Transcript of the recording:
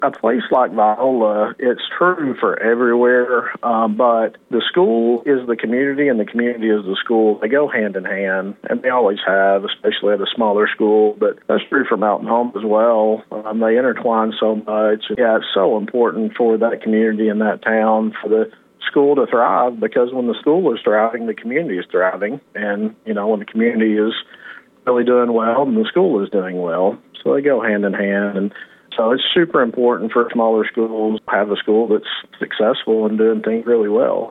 A place like Viola, it's true for everywhere, but the school is the community and the community is the school. They go hand in hand, and they always have, especially at a smaller school, but that's true for Mountain Home as well. They intertwine so much. Yeah, it's so important for that community and that town, for the school to thrive, because when the school is thriving, the community is thriving. And, when the community is really doing well, then the school is doing well. So they go hand in hand. And so it's super important for smaller schools to have a school that's successful and doing things really well.